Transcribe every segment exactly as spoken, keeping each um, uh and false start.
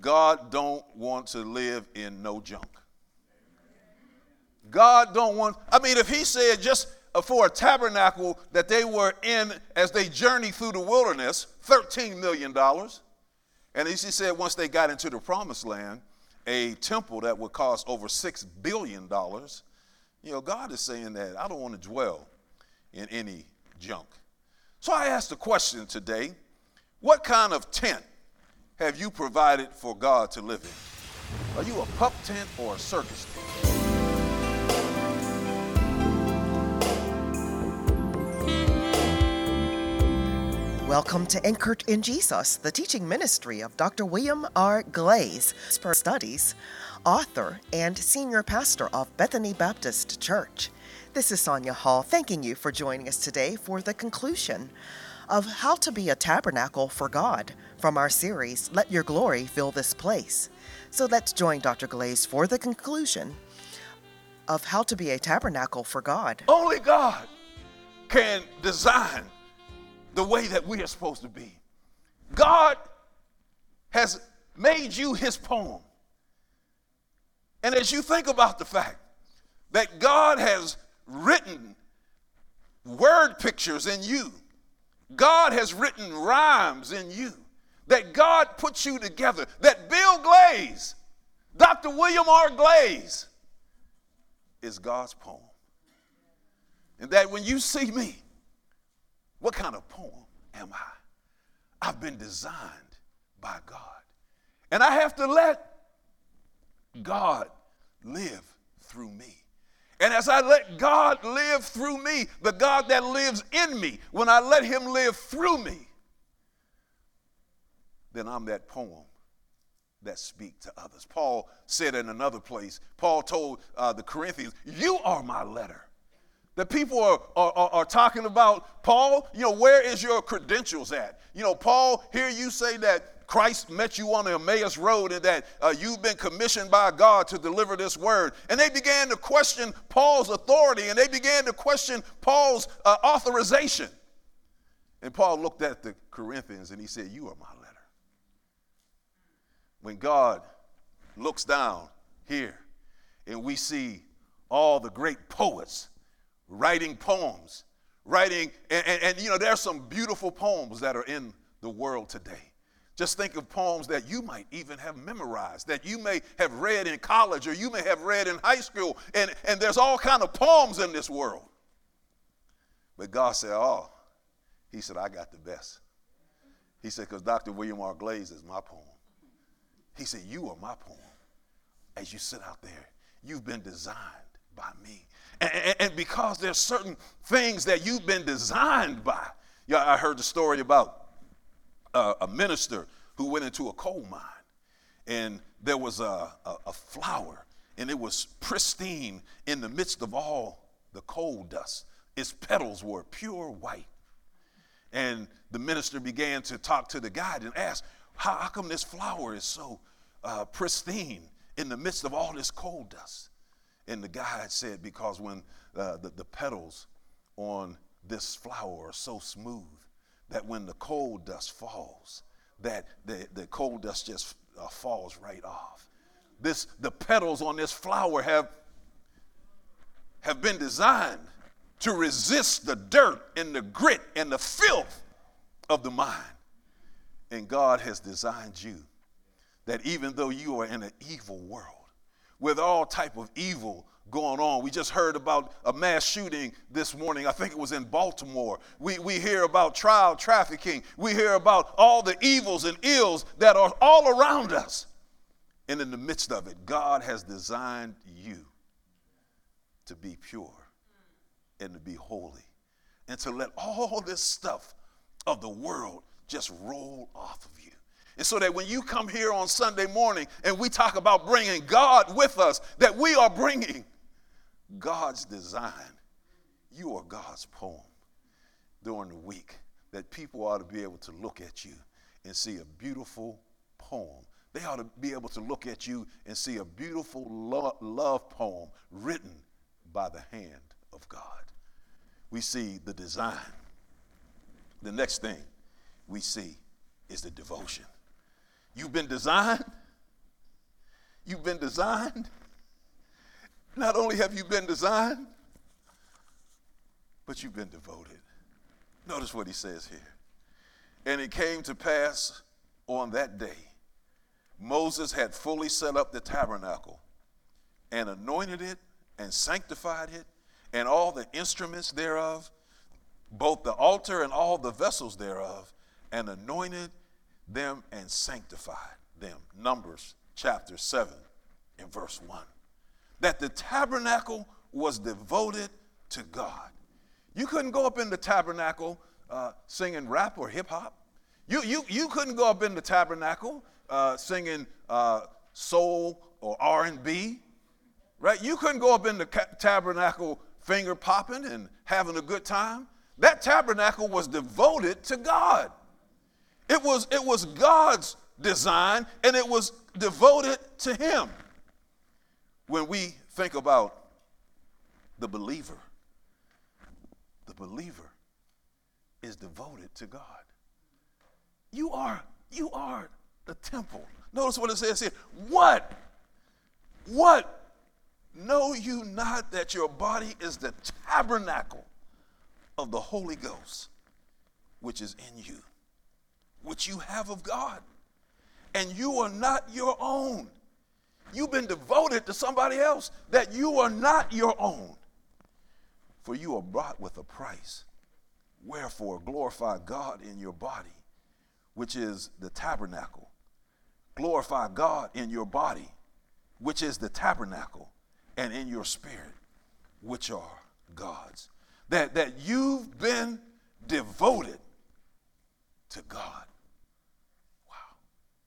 God don't want to live in no junk. God don't want, I mean, if he said just for a tabernacle that they were in as they journeyed through the wilderness, thirteen million dollars. And he said once they got into the promised land, a temple that would cost over six billion dollars. You know, God is saying that I don't want to dwell in any junk. So I asked the question today, what kind of tent have you provided for God to live in? Are you a pup tent or a circus tent? Welcome to Anchored in Jesus, the teaching ministry of Doctor William R. Glaze, studies, author, and senior pastor of Bethany Baptist Church. This is Sonia Hall, thanking you for joining us today for the conclusion of How to Be a Tabernacle for God from our series, Let Your Glory Fill This Place. So let's join Doctor Glaze for the conclusion of How to Be a Tabernacle for God. Only God can design the way that we are supposed to be. God has made you his poem. And as you think about the fact that God has written word pictures in you, God has written rhymes in you, that God put you together, that Bill Glaze, Doctor William R. Glaze, is God's poem. And that when you see me, what kind of poem am I? I've been designed by God. And I have to let God live through me. And as I let God live through me, the God that lives in me, when I let him live through me, then I'm that poem that speaks to others. Paul said in another place, Paul told uh, the Corinthians, you are my letter. The people are, are, are talking about, Paul, you know, where is your credentials at? You know, Paul, hear you say that Christ met you on the Emmaus Road and that uh, you've been commissioned by God to deliver this word. And they began to question Paul's authority, and they began to question Paul's uh, authorization. And Paul looked at the Corinthians and he said, you are my letter. When God looks down here and we see all the great poets writing poems, writing, and, and, and you know, there's some beautiful poems that are in the world today. Just think of poems that you might even have memorized, that you may have read in college or you may have read in high school, and, and there's all kind of poems in this world. But God said, oh, he said, I got the best. He said, because Doctor William R. Glaze is my poem. He said, you are my poem. As you sit out there, you've been designed by me. And, and, and because there's certain things that you've been designed by. Yeah, I heard the story about uh, a minister who went into a coal mine, and there was a, a, a flower, and it was pristine in the midst of all the coal dust. Its petals were pure white. And the minister began to talk to the guide and ask, how, how come this flower is so uh, pristine in the midst of all this coal dust? And the guide said, because when uh, the, the petals on this flower are so smooth that when the coal dust falls, that the, the coal dust just uh, falls right off. This, the petals on this flower have, have been designed to resist the dirt and the grit and the filth of the mine. And God has designed you that even though you are in an evil world, with all type of evil going on. We just heard about a mass shooting this morning. I think it was in Baltimore. We, we hear about child trafficking. We hear about all the evils and ills that are all around us. And in the midst of it, God has designed you to be pure and to be holy and to let all this stuff of the world just roll off of you. And so that when you come here on Sunday morning and we talk about bringing God with us, that we are bringing God's design. You are God's poem during the week, that people ought to be able to look at you and see a beautiful poem. They ought to be able to look at you and see a beautiful lo- love poem written by the hand of God. We see the design. The next thing we see is the devotion. You've been designed you've been designed. Not only have you been designed, but you've been devoted. Notice what he says here. And it came to pass on that day, Moses had fully set up the tabernacle and anointed it and sanctified it and all the instruments thereof, both the altar and all the vessels thereof, and anointed them and sanctified them. Numbers chapter seven and verse one. That the tabernacle was devoted to God. You couldn't go up in the tabernacle uh, singing rap or hip hop. You, you, you couldn't go up in the tabernacle uh, singing uh, soul or R and B, right? You couldn't go up in the ca- tabernacle finger popping and having a good time. That tabernacle was devoted to God. It was, it was God's design, and it was devoted to him. When we think about the believer, the believer is devoted to God. You are, you are the temple. Notice what it says here. What? What? Know you not that your body is the tabernacle of the Holy Ghost, which is in you, which you have of God, and you are not your own. You've been devoted to somebody else, that you are not your own. For you are bought with a price. Wherefore glorify God in your body, which is the tabernacle. Glorify God in your body, which is the tabernacle, and in your spirit, which are God's. That, that you've been devoted to God. Wow.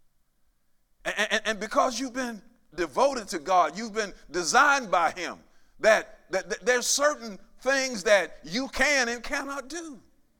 And, and, and because you've been devoted to God, you've been designed by him, that, that, that there's certain things that you can and cannot do.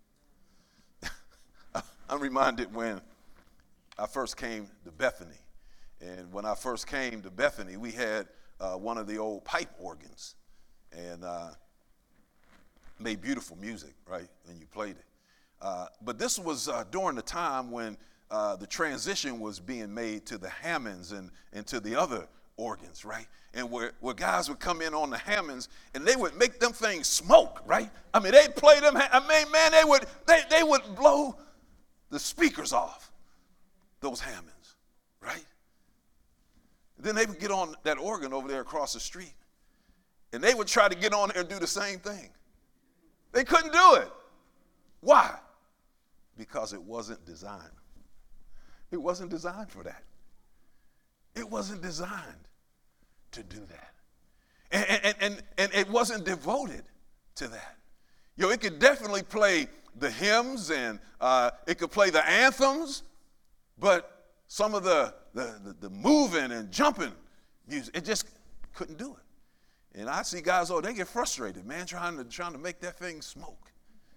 I'm reminded when I first came to Bethany. And when I first came to Bethany, we had uh, one of the old pipe organs. And uh, made beautiful music, right, when you played it. Uh, but this was uh, during the time when uh, the transition was being made to the Hammonds and, and to the other organs, right? And where, where guys would come in on the Hammonds and they would make them things smoke, right? I mean, they'd play them, I mean, man, they would, they, they would blow the speakers off, those Hammonds, right? Then they would get on that organ over there across the street and they would try to get on there and do the same thing. They couldn't do it. Why? Because it wasn't designed. It wasn't designed for that. It wasn't designed to do that. And, and, and, and it wasn't devoted to that. You know, it could definitely play the hymns and uh, it could play the anthems, but some of the, the, the, the moving and jumping music, it just couldn't do it. And I see guys, oh, they get frustrated, man, trying to trying to make that thing smoke.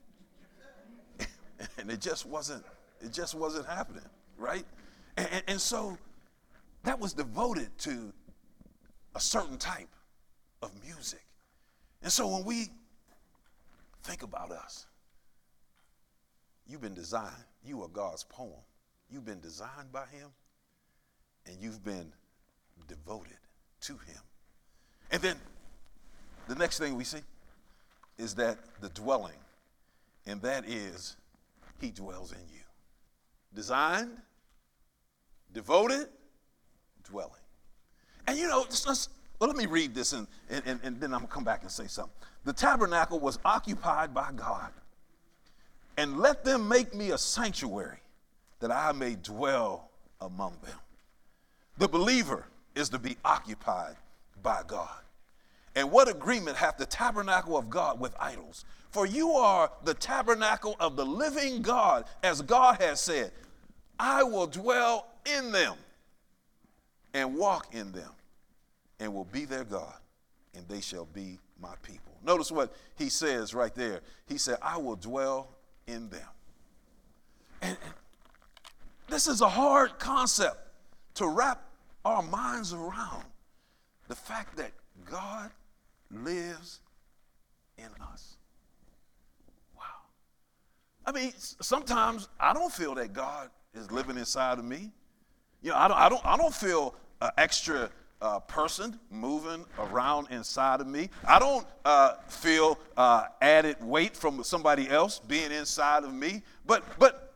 And it just wasn't, it just wasn't happening, right? And, and, and so that was devoted to a certain type of music. And so when we think about us, you've been designed, you are God's poem. You've been designed by him, and you've been devoted to him. And then the next thing we see is that the dwelling, and that is he dwells in you. Designed, devoted, dwelling. And you know, just, let's, well, let me read this and, and, and then I'm going to come back and say something. The tabernacle was occupied by God. And let them make me a sanctuary that I may dwell among them. The believer is to be occupied by God. And what agreement hath the tabernacle of God with idols? For you are the tabernacle of the living God, as God has said, I will dwell in them and walk in them and will be their God, and they shall be my people. Notice what he says right there. He said, I will dwell in them. And, and this is a hard concept to wrap our minds around, the fact that God lives in us. Wow. I mean, sometimes I don't feel that God is living inside of me. You know, I don't, I don't, I don't feel uh, extra uh, person moving around inside of me. I don't uh, feel uh, added weight from somebody else being inside of me. But, but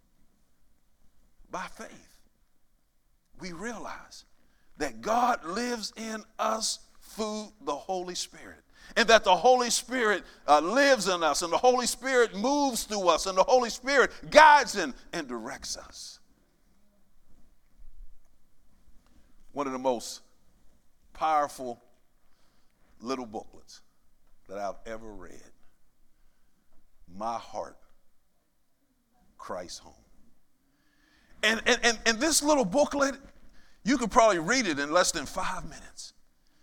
by faith, we realize that God lives in us through the Holy Spirit. And that the Holy Spirit uh, lives in us, and the Holy Spirit moves through us, and the Holy Spirit guides and, and directs us. One of the most powerful little booklets that I've ever read, My Heart, Christ's Home. And, and, and, and this little booklet, you could probably read it in less than five minutes.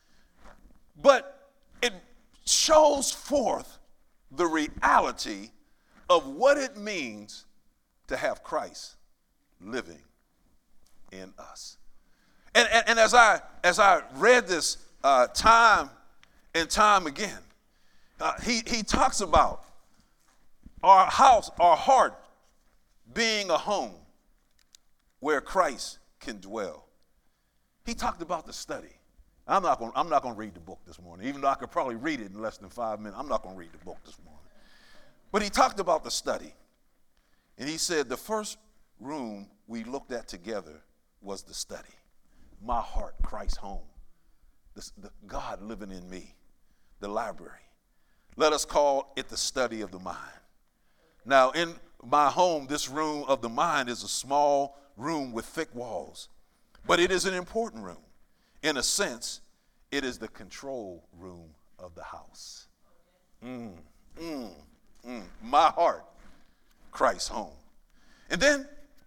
But it shows forth the reality of what it means to have Christ living in us. And, and, and as I as I read this uh, time and time again, uh, he, he talks about our house, our heart being a home where Christ can dwell. He talked about the study. I'm not going I'm not going to read the book this morning, even though I could probably read it in less than five minutes. I'm not going to read the book this morning. But he talked about the study. And he said the first room we looked at together was the study. My heart, Christ's home. The, the God living in me. The library. Let us call it the study of the mind. Now, in my home, this room of the mind is a small room with thick walls. But it is an important room. In a sense, it is the control room of the house. Mm, mm, mm. My heart, Christ's home. And then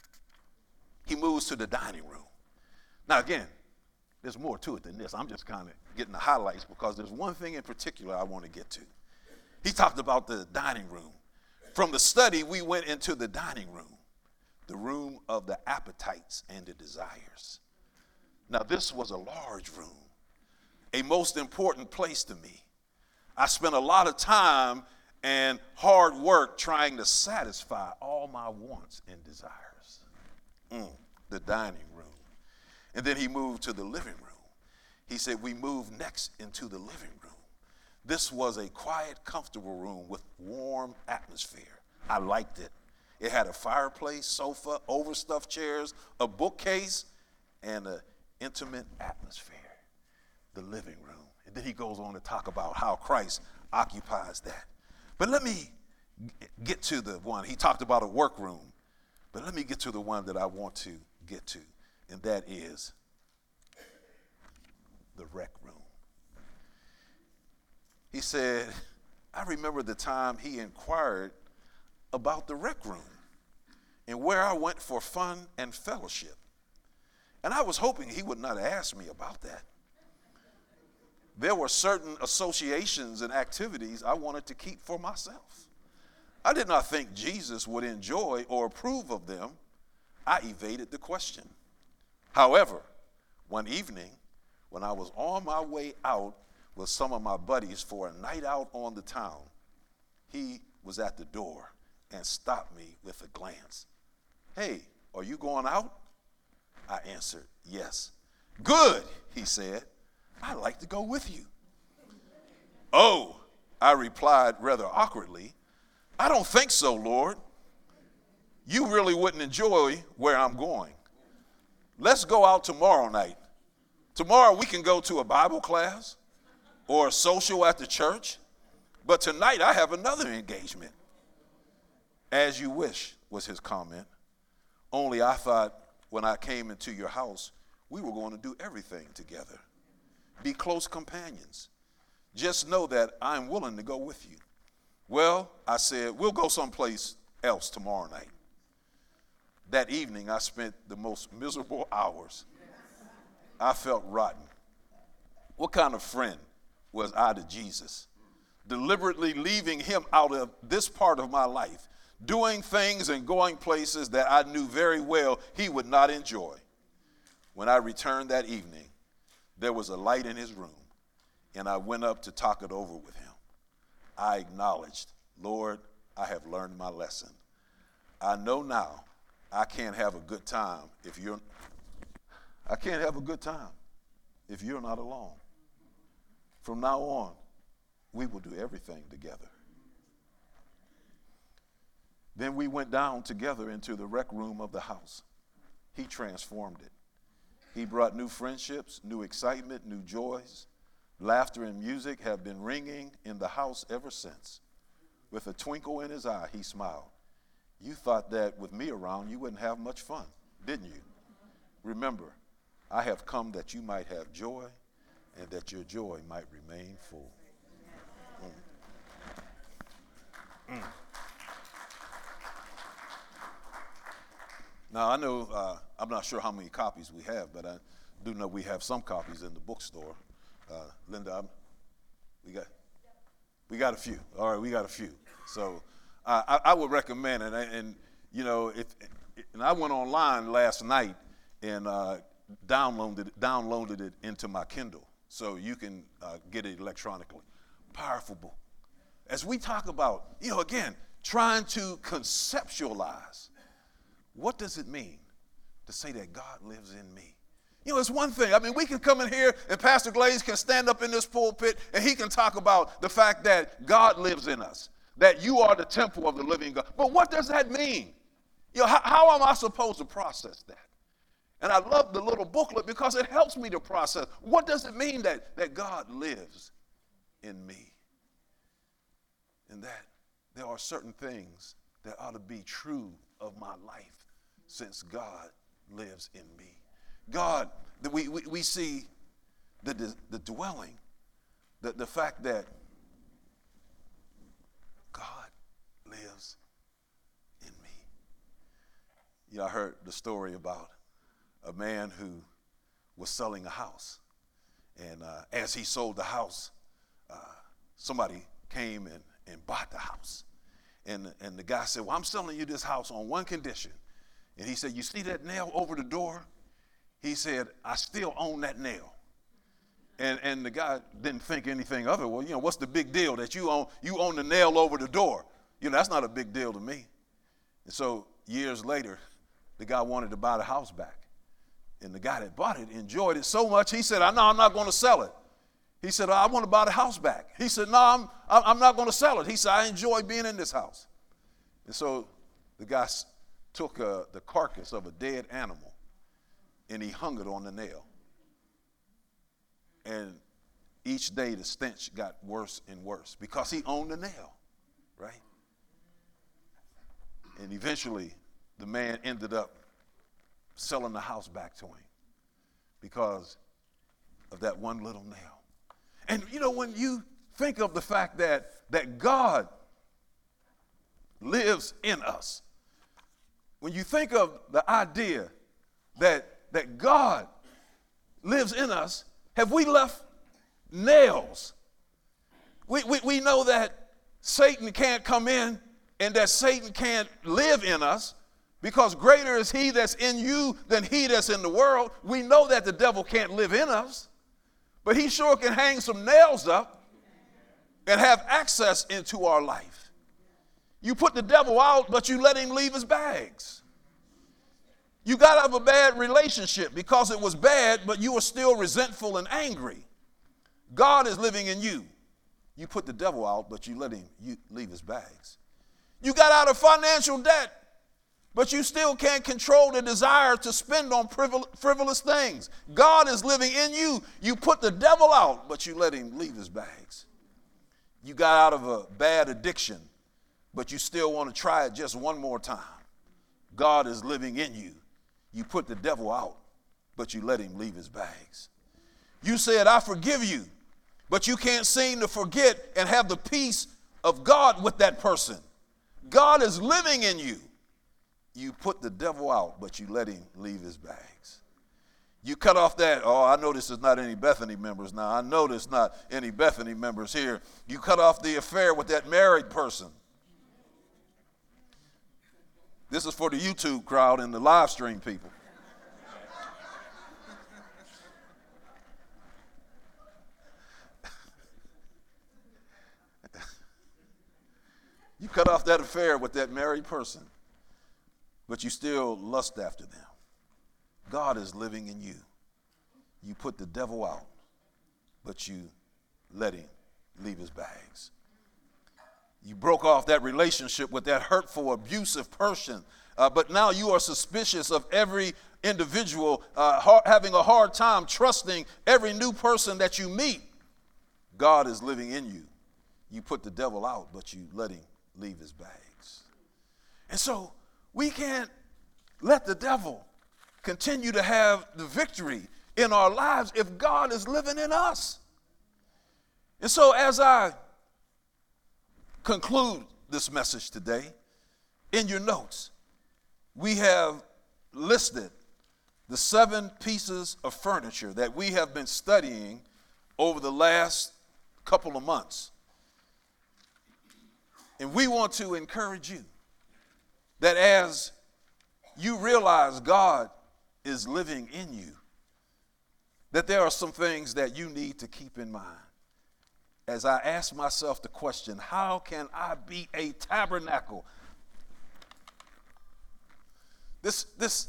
he moves to the dining room. Now, again, there's more to it than this. I'm just kind of getting the highlights because there's one thing in particular I want to get to. He talked about the dining room. From the study, we went into the dining room, the room of the appetites and the desires. Now, this was a large room, a most important place to me. I spent a lot of time and hard work trying to satisfy all my wants and desires. Mm, the dining room. And then he moved to the living room. He said we moved next into the living room. This was a quiet, comfortable room with warm atmosphere. I liked it. It had a fireplace, sofa, overstuffed chairs, a bookcase, and an intimate atmosphere, the living room. And then he goes on to talk about how Christ occupies that. But let me get to the one. He talked about a workroom, but let me get to the one that I want to get to, and that is the rec room. He said, I remember the time he inquired about the rec room and where I went for fun and fellowship. And I was hoping he would not ask me about that. There were certain associations and activities I wanted to keep for myself. I did not think Jesus would enjoy or approve of them. I evaded the question. However, one evening, when I was on my way out with some of my buddies for a night out on the town, he was at the door and stopped me with a glance. Hey, are you going out? I answered, yes. Good, he said. I'd like to go with you. Oh, I replied rather awkwardly. I don't think so, Lord. You really wouldn't enjoy where I'm going. Let's go out tomorrow night. Tomorrow we can go to a Bible class or a social at the church. But tonight I have another engagement. As you wish, was his comment. Only I thought when I came into your house, we were going to do everything together. Be close companions. Just know that I'm willing to go with you. Well, I said, we'll go someplace else tomorrow night. That evening, I spent the most miserable hours. I felt rotten. What kind of friend was I to Jesus? Deliberately leaving him out of this part of my life, doing things and going places that I knew very well he would not enjoy. When I returned that evening, there was a light in his room, and I went up to talk it over with him. I acknowledged, Lord, I have learned my lesson. I know now I can't have a good time if you're, I can't have a good time if you're not alone. From now on, we will do everything together. Then we went down together into the rec room of the house. He transformed it. He brought new friendships, new excitement, new joys. Laughter and music have been ringing in the house ever since. With a twinkle in his eye, he smiled. You thought that with me around, you wouldn't have much fun, didn't you? Remember, I have come that you might have joy and that your joy might remain full. Mm. Mm. Now, I know, uh, I'm not sure how many copies we have, but I do know we have some copies in the bookstore. Uh, Linda, I'm, we got we got a few. All right, we got a few. So uh, I, I would recommend it. And, and you know, if, and I went online last night and uh, downloaded downloaded it into my Kindle, so you can uh, get it electronically. Powerful book. As we talk about, you know, again, trying to conceptualize. What does it mean to say that God lives in me? You know, it's one thing. I mean, we can come in here and Pastor Glaze can stand up in this pulpit and he can talk about the fact that God lives in us, that you are the temple of the living God. But what does that mean? You know, how, how am I supposed to process that? And I love the little booklet because it helps me to process. What does it mean that, that God lives in me? And that there are certain things that ought to be true of my life since God lives in me. God, we, we, we see the, the, the dwelling, the, the fact that God lives in me. You know, I heard the story about a man who was selling a house. And uh, as he sold the house, uh, somebody came and, and bought the house. And, and the guy said, well, I'm selling you this house on one condition. And he said, you see that nail over the door? He said, I still own that nail. And, and the guy didn't think anything of it. Well, you know, what's the big deal that you own, you own the nail over the door? You know, that's not a big deal to me. And so years later, the guy wanted to buy the house back. And the guy that bought it enjoyed it so much, he said, I know I'm not going to sell it. He said, I want to buy the house back. He said, no, I'm, I'm not going to sell it. He said, I enjoy being in this house. And so the guy took uh, the carcass of a dead animal and he hung it on the nail. And each day the stench got worse and worse because he owned the nail, right? And eventually the man ended up selling the house back to him because of that one little nail. And, you know, when you think of the fact that, that God lives in us, when you think of the idea that, that God lives in us, have we left nails? We, we, we know that Satan can't come in and that Satan can't live in us because greater is he that's in you than he that's in the world. We know that the devil can't live in us. But he sure can hang some nails up and have access into our life. You put the devil out, but you let him leave his bags. You got out of a bad relationship because it was bad, but you were still resentful and angry. God is living in you. You put the devil out, but you let him you leave his bags. You got out of financial debt, but you still can't control the desire to spend on frivol- frivolous things. God is living in you. You put the devil out, but you let him leave his bags. You got out of a bad addiction, but you still want to try it just one more time. God is living in you. You put the devil out, but you let him leave his bags. You said, I forgive you, but you can't seem to forget and have the peace of God with that person. God is living in you. You put the devil out, but you let him leave his bags. You cut off that, oh, I know this is not any Bethany members now. I know there's not any Bethany members here. You cut off the affair with that married person. This is for the YouTube crowd and the live stream people. You cut off that affair with that married person, but you still lust after them. God is living in you. You you put the devil out, but you let him leave his bags. You broke off that relationship with that hurtful, abusive person, uh, but now you are suspicious of every individual, uh, ha- having a hard time trusting every new person that you meet. God is living in you. You put the devil out, but you let him leave his bags. And so we can't let the devil continue to have the victory in our lives if God is living in us. And so as I conclude this message today, in your notes, we have listed the seven pieces of furniture that we have been studying over the last couple of months. And we want to encourage you that as you realize God is living in you, that there are some things that you need to keep in mind. As I ask myself the question, how can I be a tabernacle? This, this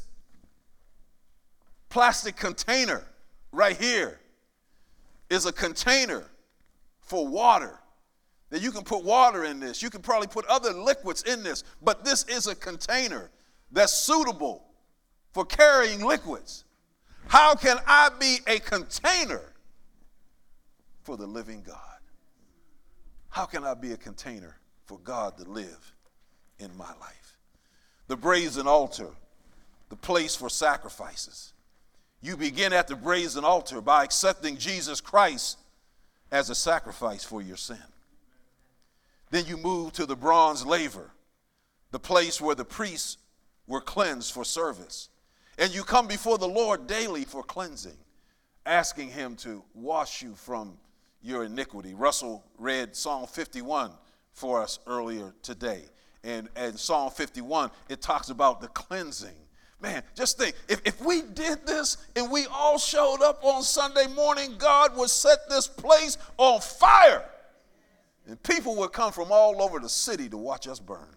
plastic container right here is a container for water. That you can put water in this. You can probably put other liquids in this. But this is a container that's suitable for carrying liquids. How can I be a container for the living God? How can I be a container for God to live in my life? The brazen altar, the place for sacrifices. You begin at the brazen altar by accepting Jesus Christ as a sacrifice for your sin. Then you move to the bronze laver, the place where the priests were cleansed for service. And you come before the Lord daily for cleansing, asking him to wash you from your iniquity. Russell read Psalm fifty-one for us earlier today. And in Psalm fifty-one, it talks about the cleansing. Man, just think, if, if we did this and we all showed up on Sunday morning, God would set this place on fire. And people would come from all over the city to watch us burn.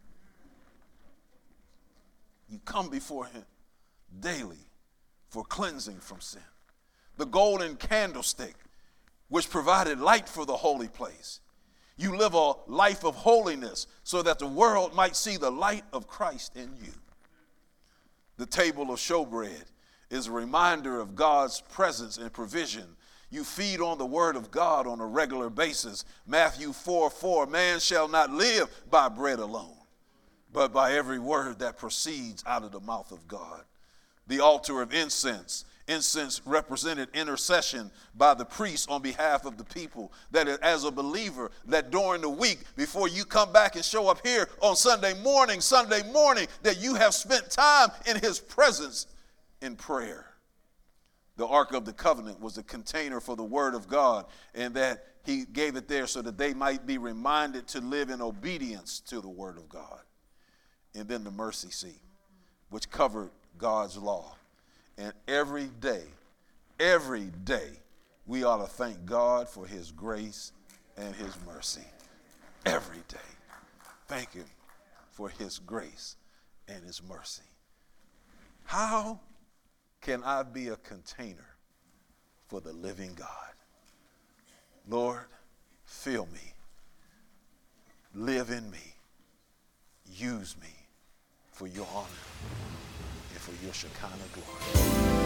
You come before him daily for cleansing from sin. The golden candlestick, which provided light for the holy place. You live a life of holiness so that the world might see the light of Christ in you. The table of showbread is a reminder of God's presence and provision. You feed on the word of God on a regular basis. Matthew four four, man shall not live by bread alone, but by every word that proceeds out of the mouth of God. The altar of incense. Incense represented intercession by the priest on behalf of the people. That as a believer, that during the week, before you come back and show up here on Sunday morning, Sunday morning, that you have spent time in his presence in prayer. The Ark of the Covenant was a container for the word of God, and that he gave it there so that they might be reminded to live in obedience to the word of God. And then the mercy seat, which covered God's law. And every day, every day, we ought to thank God for his grace and his mercy. Every day. Thank him for his grace and his mercy. How can I be a container for the living God? Lord, fill me. Live in me. Use me for your honor and for your Shekinah glory.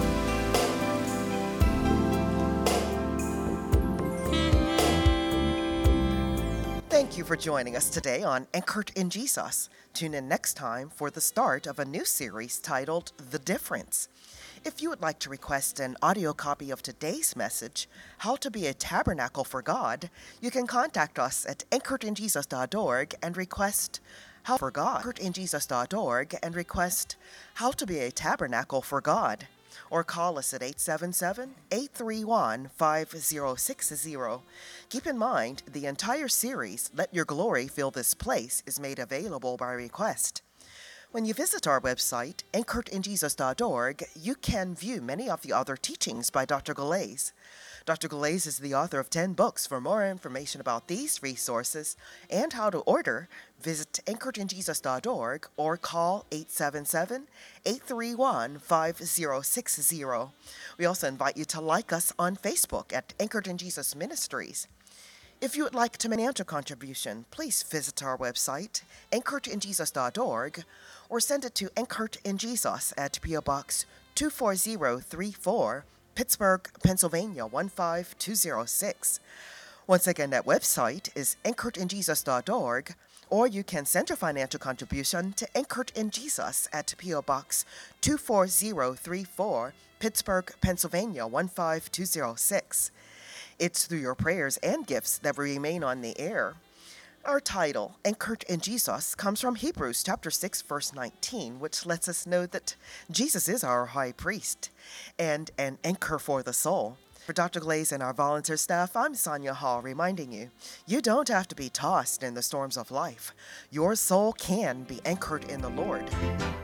Thank you for joining us today on Anchored in Jesus. Tune in next time for the start of a new series titled The Difference. If you would like to request an audio copy of today's message, How to Be a Tabernacle for God, you can contact us at anchored in jesus dot org and request How for God, anchored in jesus dot org and request How to Be a Tabernacle for God, or call us at eight seven seven, eight three one, five zero six zero. Keep in mind, the entire series, Let Your Glory Fill This Place, is made available by request. When you visit our website, anchored in jesus dot org, you can view many of the other teachings by Doctor Galais. Doctor Galais is the author of ten books. For more information about these resources and how to order, visit anchored in jesus dot org or call eight seven seven, eight three one, five zero six zero. We also invite you to like us on Facebook at Anchored in Jesus Ministries. If you would like to make an financial contribution, please visit our website, anchored in jesus dot org, or send it to Anchored in Jesus at P O Box two four zero three four, Pittsburgh, Pennsylvania one five two zero six. Once again, that website is anchored in jesus dot org, or you can send your financial contribution to Anchored in Jesus at P O Box two four zero three four, Pittsburgh, Pennsylvania one five two zero six. It's through your prayers and gifts that we remain on the air. Our title, Anchored in Jesus, comes from Hebrews chapter six, verse nineteen, which lets us know that Jesus is our high priest and an anchor for the soul. For Doctor Galais and our volunteer staff, I'm Sonia Hall, reminding you, you don't have to be tossed in the storms of life. Your soul can be anchored in the Lord.